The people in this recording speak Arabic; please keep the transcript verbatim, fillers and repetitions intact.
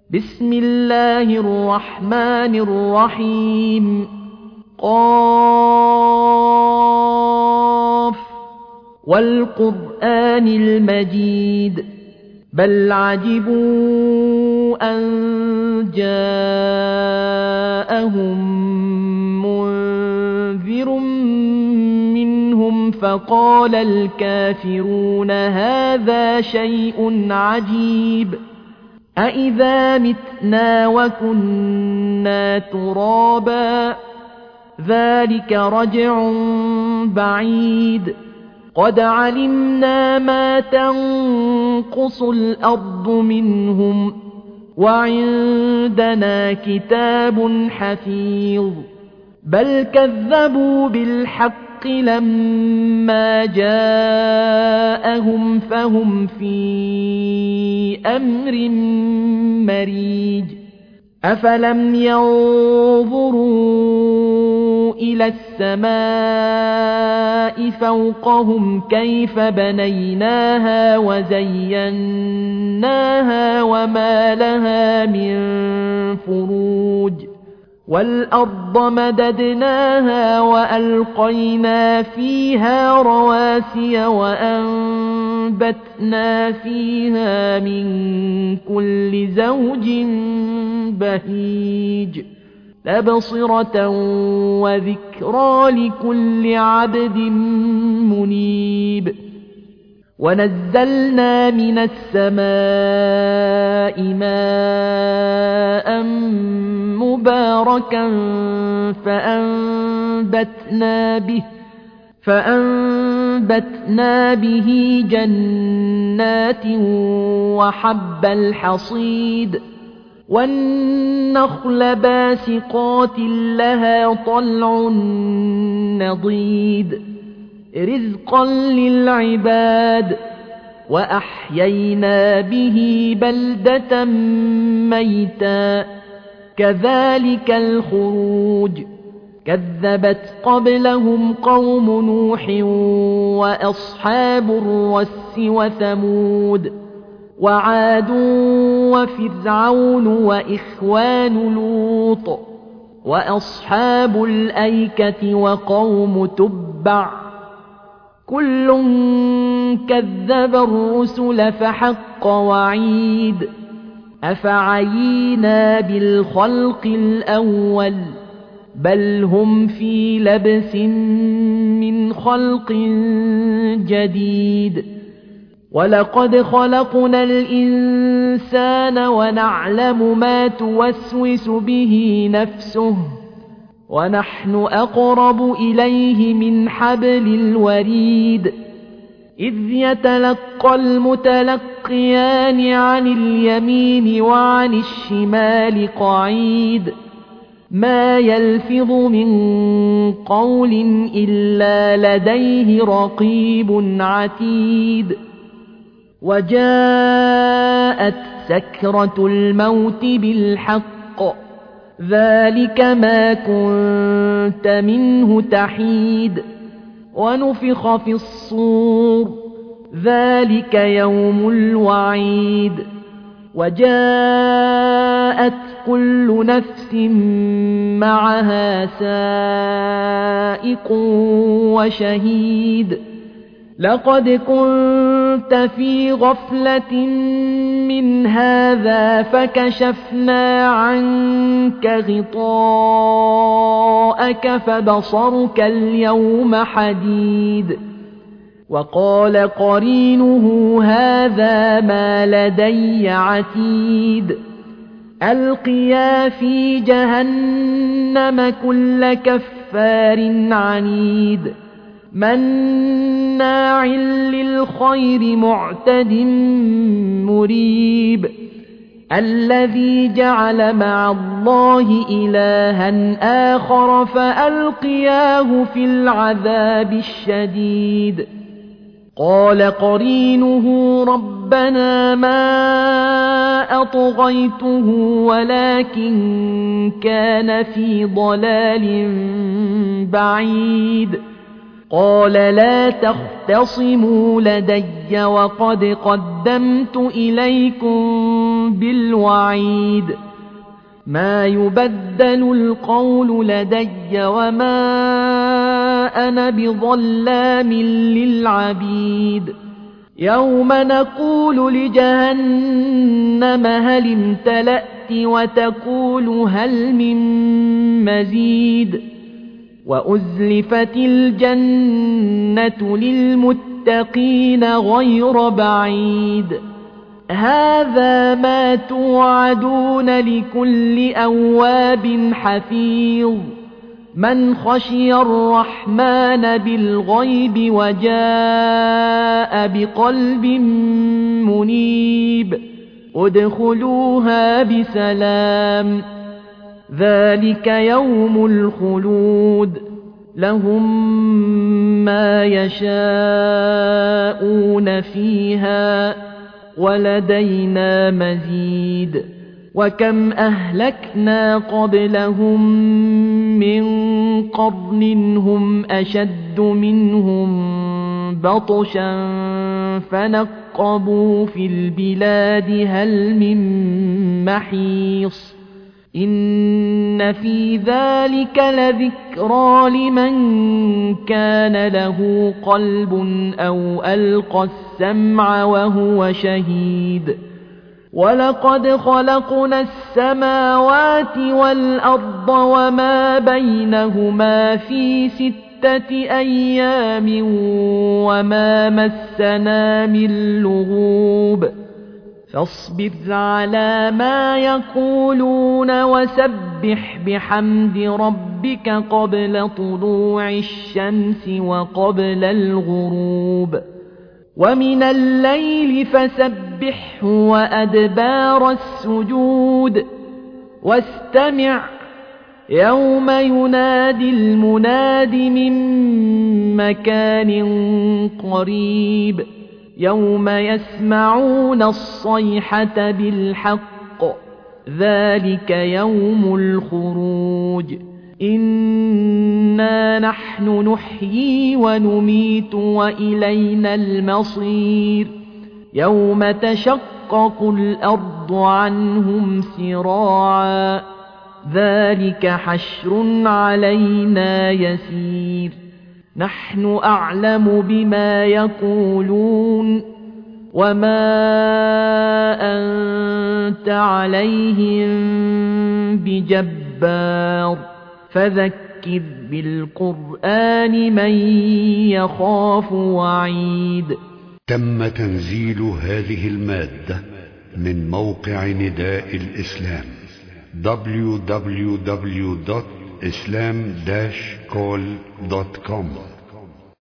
بسم الله الرحمن الرحيم قاف والقرآن المجيد بل عجبوا أن جاءهم منذر منهم فقال الكافرون هذا شيء عجيب أإذا متنا وكنا ترابا ذلك رجع بعيد قد علمنا ما تنقص الأرض منهم وعندنا كتاب حفيظ بل كذبوا بالحق لما جاءهم فهم في أمر مريج أفلم ينظروا إلى السماء فوقهم كيف بنيناها وزيناها وما لها من فروج والأرض مددناها وألقينا فيها رواسي وأنبتنا فيها من كل زوج بهيج تبصرة وذكرى لكل عبد منيب ونزلنا من السماء ماء مباركا فأنبتنا به فأنبتنا به جنات وحب الحصيد والنخل باسقات لها طلع نضيد رزقا للعباد وأحيينا به بلدة ميتا كذلك الخروج كذبت قبلهم قوم نوح وأصحاب الرس وثمود وعاد وفرعون وإخوان لوط وأصحاب الأيكة وقوم تبع كل كذب الرسل فحق وعيد أفعينا بالخلق الأول بل هم في لبس من خلق جديد ولقد خلقنا الإنسان ونعلم ما توسوس به نفسه ونحن أقرب إليه من حبل الوريد إذ يتلقى المتلقيان عن اليمين وعن الشمال قعيد ما يلفظ من قول إلا لديه رقيب عتيد وجاءت سكرة الموت بالحق ذلك ما كنت منه تحيد ونفخ في الصور ذلك يوم الوعيد وجاءت كل نفس معها سائق وشهيد لقد كنت في غفلة من هذا فكشفنا عنك غطاءك فبصرك اليوم حديد وقال قرينه هذا ما لدي عتيد ألقيا في جهنم كل كفار عنيد مناع للخير معتد مريب الذي جعل مع الله إلها آخر فألقياه في العذاب الشديد قال قرينه ربنا ما أطغيته ولكن كان في ضلال بعيد قال لا تختصموا لدي وقد قدمت إليكم بالوعيد ما يبدل القول لدي وما أنا بظلام للعبيد يوم نقول لجهنم هل امتلأت وتقول هل من مزيد وأزلفت الجنة للمتقين غير بعيد هذا ما توعدون لكل أواب حفيظ من خشي الرحمن بالغيب وجاء بقلب منيب ادخلوها بسلام ذلك يوم الخلود لهم ما يشاءون فيها ولدينا مزيد وكم أهلكنا قبلهم من قرن هم أشد منهم بطشا فنقبوا في البلاد هل من محيص إن في ذلك لذكرى لمن كان له قلب أو ألقى السمع وهو شهيد ولقد خلقنا السماوات والأرض وما بينهما في ستة أيام وما مسنا من لغوب فاصبر على ما يقولون وسبح بحمد ربك قبل طلوع الشمس وقبل الغروب ومن الليل فسبحه وأدبار السجود واستمع يوم ينادي المناد من مكان قريب يوم يسمعون الصيحة بالحق ذلك يوم الخروج إنا نحن نحيي ونميت وإلينا المصير يوم تشقق الأرض عنهم سراعا ذلك حشر علينا يسير نحن أعلم بما يقولون وما أنت عليهم بجبار فذكر بالقرآن من يخاف وعيد. تم تنزيل هذه المادة من موقع نداء الإسلام دبليو دبليو دبليو دوت islam dash call دوت كوم